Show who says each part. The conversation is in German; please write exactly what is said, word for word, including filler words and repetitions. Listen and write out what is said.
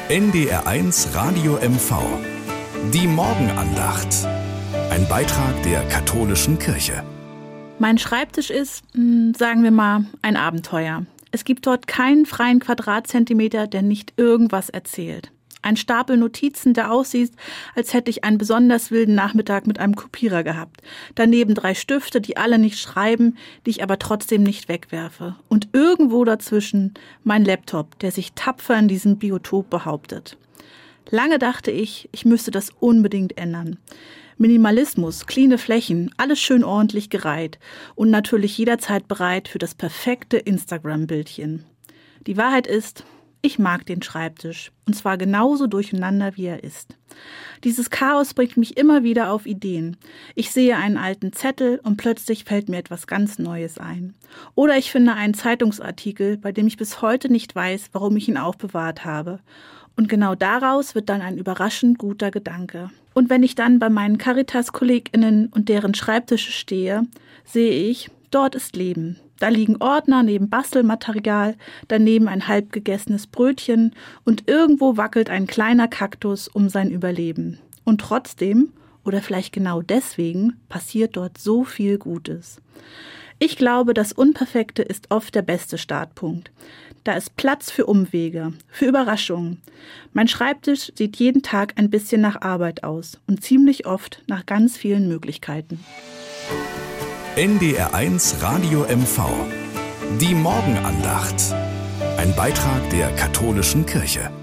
Speaker 1: N D R eins Radio M V. Die Morgenandacht. Ein Beitrag der katholischen Kirche.
Speaker 2: Mein Schreibtisch ist, sagen wir mal, ein Abenteuer. Es gibt dort keinen freien Quadratzentimeter, der nicht irgendwas erzählt. Ein Stapel Notizen, der aussieht, als hätte ich einen besonders wilden Nachmittag mit einem Kopierer gehabt. Daneben drei Stifte, die alle nicht schreiben, die ich aber trotzdem nicht wegwerfe. Und irgendwo dazwischen mein Laptop, der sich tapfer in diesem Biotop behauptet. Lange dachte ich, ich müsste das unbedingt ändern. Minimalismus, cleane Flächen, alles schön ordentlich gereiht und natürlich jederzeit bereit für das perfekte Instagram-Bildchen. Die Wahrheit ist, ich mag den Schreibtisch, und zwar genauso durcheinander, wie er ist. Dieses Chaos bringt mich immer wieder auf Ideen. Ich sehe einen alten Zettel und plötzlich fällt mir etwas ganz Neues ein. Oder ich finde einen Zeitungsartikel, bei dem ich bis heute nicht weiß, warum ich ihn aufbewahrt habe. Und genau daraus wird dann ein überraschend guter Gedanke. Und wenn ich dann bei meinen Caritas-KollegInnen und deren Schreibtische stehe, sehe ich, dort ist Leben. Da liegen Ordner neben Bastelmaterial, daneben ein halb gegessenes Brötchen und irgendwo wackelt ein kleiner Kaktus um sein Überleben. Und trotzdem, oder vielleicht genau deswegen, passiert dort so viel Gutes. Ich glaube, das Unperfekte ist oft der beste Startpunkt. Da ist Platz für Umwege, für Überraschungen. Mein Schreibtisch sieht jeden Tag ein bisschen nach Arbeit aus und ziemlich oft nach ganz vielen Möglichkeiten.
Speaker 1: N D R eins Radio M V. Die Morgenandacht. Ein Beitrag der katholischen Kirche.